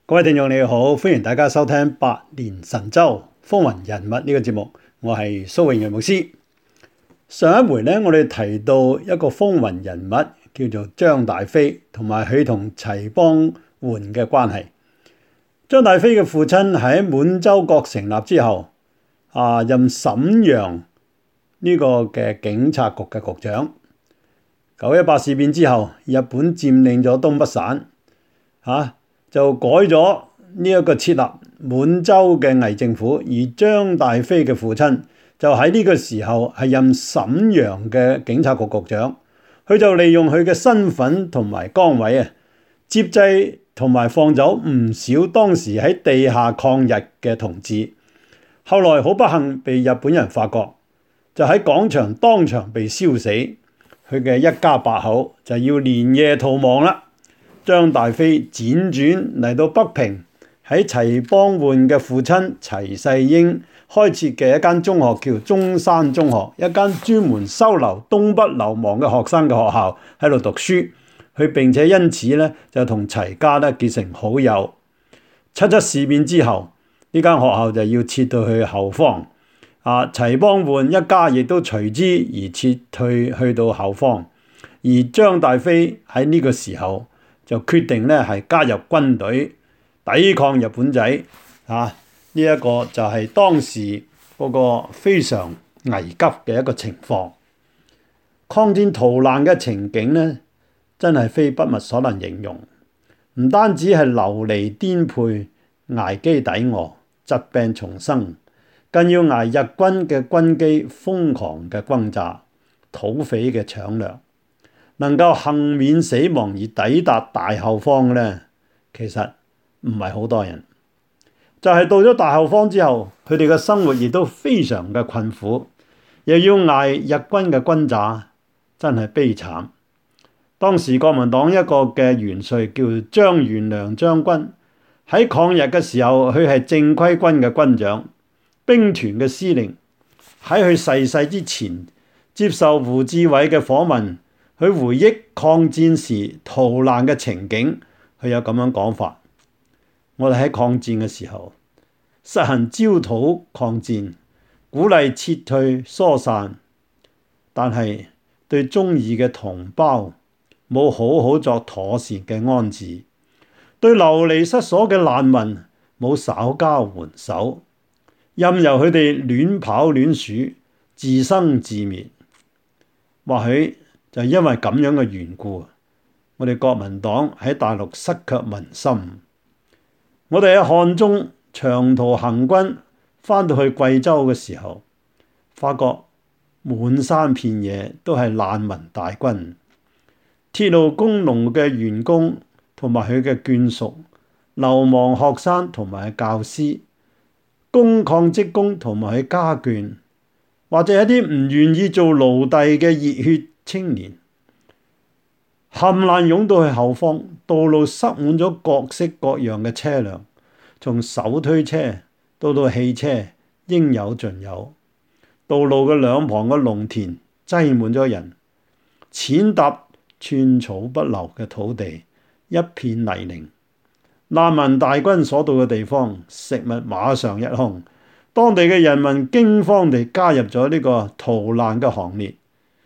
各位聽眾你好，歡迎大家收聽《百年神州風雲人物》呢個節目，我係蘇永陽牧師。上一回呢，我哋提到一個風雲人物叫做張大飛，同埋佢同齊邦媛嘅關係。張大飛嘅父親喺滿洲國成立之後，任瀋陽呢個嘅警察局嘅局長。9·18事變之後，日本佔領咗東北省，就改咗呢一個設立滿洲嘅偽政府，而張大飛嘅父親就喺呢個時候係任瀋陽嘅警察局局長，佢就利用佢嘅身份同埋崗位接濟同埋放走唔少當時喺地下抗日嘅同志，後來好不幸被日本人發覺，就喺廣場當場被燒死，佢嘅一家8口就要連夜逃亡啦。張大飛輾轉嚟到北平，喺齊邦媛嘅父親齊世英開設嘅一間中學叫中山中學，一間專門收留東北流亡嘅學生嘅學校喺度讀書。佢並且因此咧就同齊家咧結成好友。7·7事變之後，呢間學校就要撤到去後方，齊邦媛一家亦都隨之而撤退去到後方，而張大飛喺呢個時候就決定咧係加入軍隊抵抗日本仔，呢一個就係當時嗰個非常危急嘅一個情況。抗戰逃難嘅情景咧，真係非筆墨所能形容。唔單止係流離顛沛、捱飢抵餓、疾病叢生，更要捱日軍嘅軍機瘋狂嘅轟炸、土匪嘅搶掠。能夠幸免死亡而抵達大後方嘅呢，其實唔係好多人。就係到咗大後方之後，佢哋嘅生活亦都非常嘅困苦，又要捱日軍嘅轟炸，真係悲慘。當時國民黨一個嘅元帥叫張元良將軍，喺抗日嘅時候，佢係正規軍嘅軍長、兵團嘅司令。喺佢逝世之前，接受胡志偉嘅訪問，佢回憶抗戰時逃難嘅情景，佢有咁樣講法：我哋喺抗戰嘅時候，實行焦土抗戰，鼓勵撤退疏散，但係對忠義嘅同胞冇好好作妥善嘅安置，對流離失所嘅難民冇稍加援手，任由佢哋亂跑亂鼠，自生自滅。或許就因為咁樣嘅緣故，我哋國民黨喺大陸失卻民心。我哋喺漢中長途行軍返到去貴州嘅時候，發覺滿山遍野都係難民大軍。鐵路工農嘅員工同埋佢嘅眷屬，流亡學生同埋教師，工礦職工同埋佢家眷，或者一啲唔願意做奴隸嘅熱血青年，冚唪唥湧到去後方，道路塞滿咗各式各樣嘅車輛，從手推車到汽車，應有盡有。道路嘅兩旁嘅農田擠滿咗人，踐踏寸草不留嘅土地，一片泥濘。難民大軍所到嘅地方，食物馬上一空，當地嘅人民驚慌地加入咗呢個逃難嘅行列。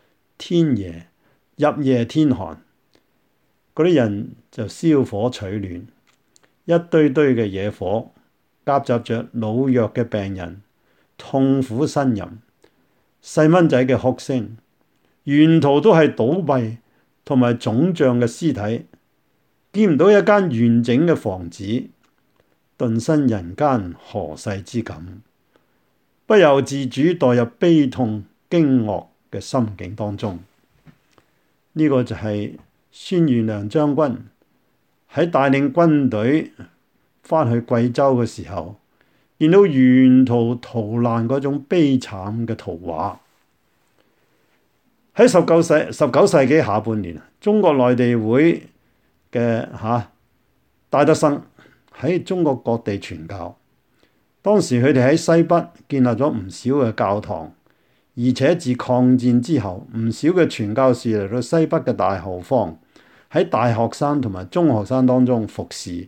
入夜天寒，嗰啲人就燒火取暖，一堆堆嘅野火夾雜着老弱嘅病人、痛苦呻吟、細蚊仔嘅哭聲，沿途都係倒斃同埋腫脹嘅屍體，見唔到一間完整嘅房子，頓生人間何世之感，不由自主墮入悲痛驚愕嘅心境當中。呢個就係孫元良將軍喺帶領軍隊返去貴州嘅時候，見到沿途逃難嗰種悲慘嘅圖畫。喺19世紀下半年，中國內地會嘅戴德生喺中國各地傳教。當時佢哋喺西北建立咗唔少嘅教堂，而且自抗戰之後，唔少嘅傳教士嚟到西北嘅大後方，喺大學生同埋中學生當中服侍，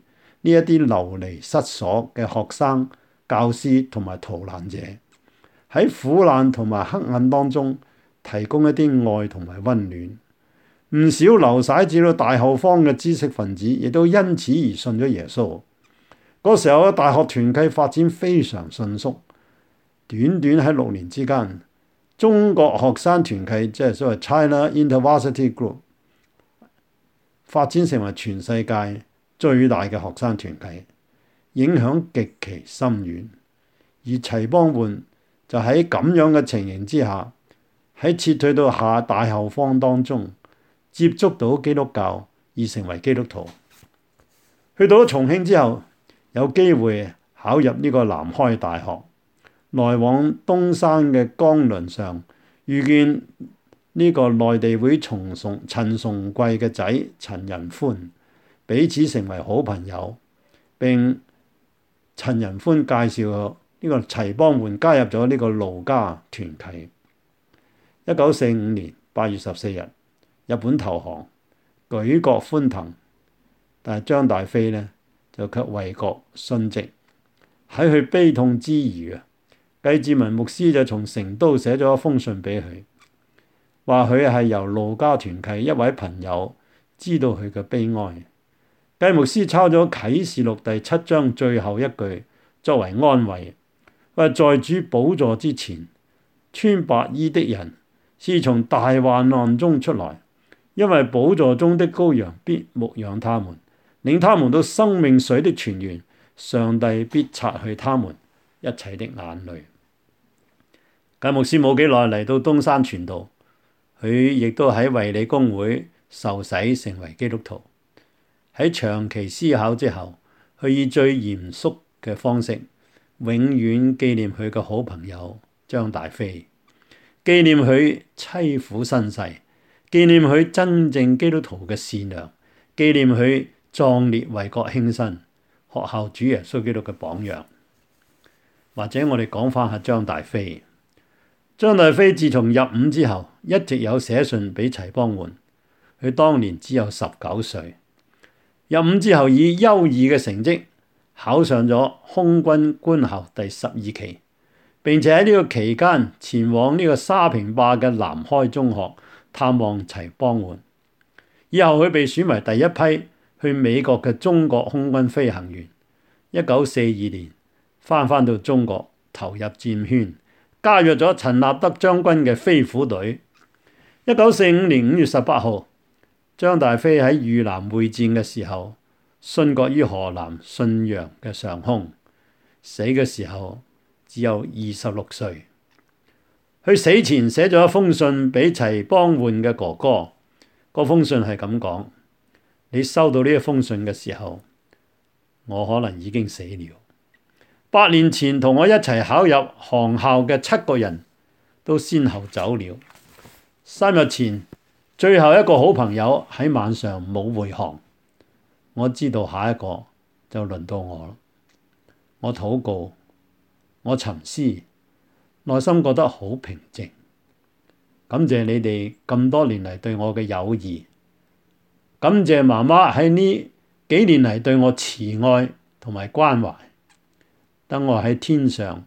呢一啲流離失所嘅學生、教師同埋逃難者，喺苦難同埋黑暗當中提供一啲愛同埋溫暖。唔少流徙至到大後方嘅知識分子，亦都因此而信咗耶穌。嗰時候嘅大學團契發展非常迅速，短短喺6年之間，中國學生團契即係所謂 China InterVarsity Group 發展成為全世界最大嘅學生團契，影響極其深遠。而齊邦煥就喺咁樣嘅情形之下，喺撤退到大後方當中，接觸到基督教而成為基督徒。去到咗重慶之後，有機會考入呢個南開大學，來往東山嘅江輪上，遇見呢個內地會陳崇貴嘅仔陳仁寬，彼此成為好朋友。並陳仁寬介紹呢個齊邦煥加入咗呢個盧家團契。1945年8月14日，日本投降，舉國歡騰，但係張大飛呢就卻為國殉職。喺佢悲痛之餘計志文牧師就從成都寫咗一封信俾佢，話佢係由盧家團契一位朋友知道佢嘅悲哀。計牧師抄咗啟示錄第7章最後一句作為安慰，話在主寶座之前，穿白衣的人是從大患難中出來，因為寶座中的羔羊必牧養他們，領他們到生命水的泉源，上帝必擦去他們一切的眼淚。計牧師冇幾耐嚟到東山傳道，佢亦都喺衛理公會受洗成為基督徒。喺長期思考之後，佢以最嚴肅嘅方式永遠紀念佢嘅好朋友張大飛，紀念佢淒苦身世，紀念佢真正基督徒嘅善良，紀念佢壯烈為國犧牲，學效主耶穌基督嘅榜樣。或者我哋講翻下張大飛。張大飛自從入伍之後，一直有寫信俾齊邦煥。佢當年只有19歲，入伍之後以優異嘅成績考上咗空軍官校第12期，並且喺呢個期間前往呢個沙坪壩嘅南開中學探望齊邦煥。以後佢被選為第一批去美國嘅中國空軍飛行員。1942年翻到中國，投入戰圈，加入咗陳立德將軍嘅飛虎隊。1945年5月18號，張大飛喺豫南會戰嘅時候，殉國於河南信陽嘅上空，死嘅時候只有26歲。佢死前寫咗一封信俾齊邦煥嘅哥哥，嗰封信係咁講：你收到呢一封信嘅時候，我可能已經死了。8年前同我一齊考入航校嘅7個人都先後走了。3日前，最後一個好朋友喺晚上冇回航。我知道下一個就輪到我啦。我禱告，我沉思，內心覺得好平靜。感謝你哋咁多年嚟對我嘅友誼，感謝媽媽喺呢幾年嚟對我慈愛同埋關懷。等我喺天上，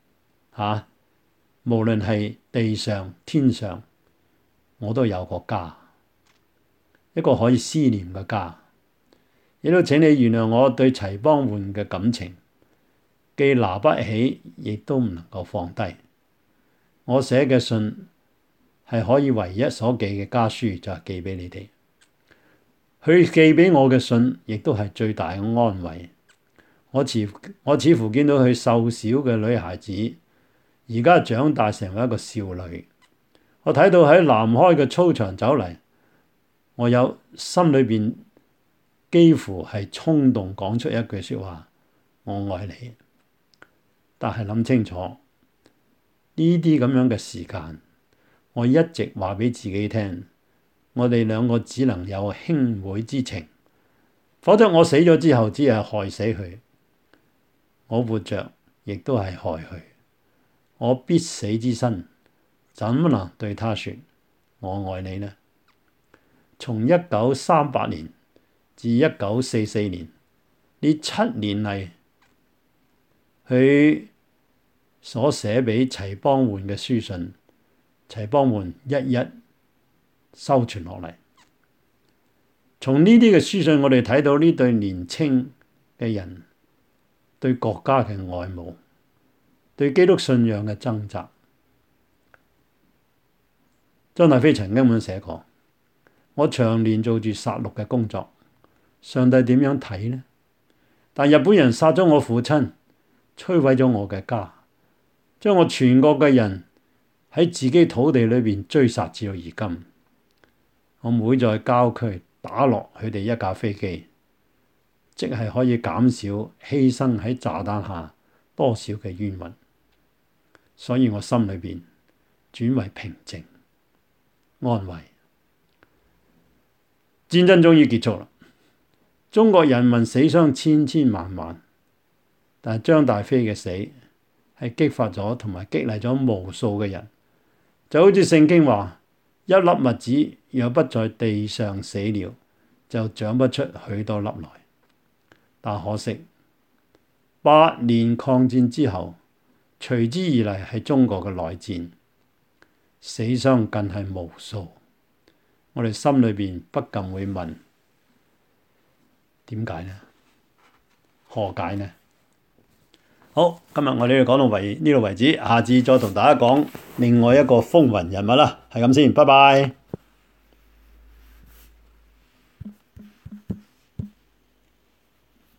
無論係地上、天上，我都有個家，一個可以思念嘅家。亦都請你原諒我對齊邦煥嘅感情，既拿不起，亦都唔能夠放低。我寫嘅信係可以唯一所寄嘅家書，就係寄俾你哋。佢寄俾我嘅信，亦都係最大嘅安慰。我似乎見到佢瘦小嘅女孩子，而家長大成為一個少女。我睇到喺南開嘅操場走嚟，我有心裏邊幾乎係衝動講出一句說話：我愛你。但係諗清楚呢啲咁樣嘅時間，我一直話俾自己聽，我哋兩個只能有兄妹之情，否則我死咗之後只係害死佢。我活着亦都係害佢，我必死之身，怎麼能對他說我愛你呢？從1938年至1944年， 呢7年嚟佢所寫俾齊邦媛嘅書信，齊邦媛一一收存落嚟。從呢啲嘅書信，我哋睇到呢對年青嘅人對國家嘅愛慕，對基督信仰嘅掙扎。張大飛曾經咁寫過：我長年做住殺戮嘅工作，上帝點樣睇呢？但日本人殺咗我父親，摧毀咗我嘅家，將我全國嘅人喺自己土地裏邊追殺至到而今。我唔會在郊區打落佢哋一架飛機，即係可以減少犧牲喺炸彈下多少嘅冤魂。所以我心裏邊轉為平靜安慰。戰爭終於結束啦，中國人民死傷千千萬萬，但係張大飛嘅死係激發咗同埋激勵咗無數嘅人，就好似聖經話：一粒麥子若不在地上死了，就長不出許多粒來。但可惜8年抗戰之後，隨之而嚟係中國嘅內戰，死傷更係無數。我哋心裏邊不禁會問：點解呢？何解呢？好，今日我哋講到呢度為止，下次再同大家講另外一個風雲人物啦。係咁先，拜拜。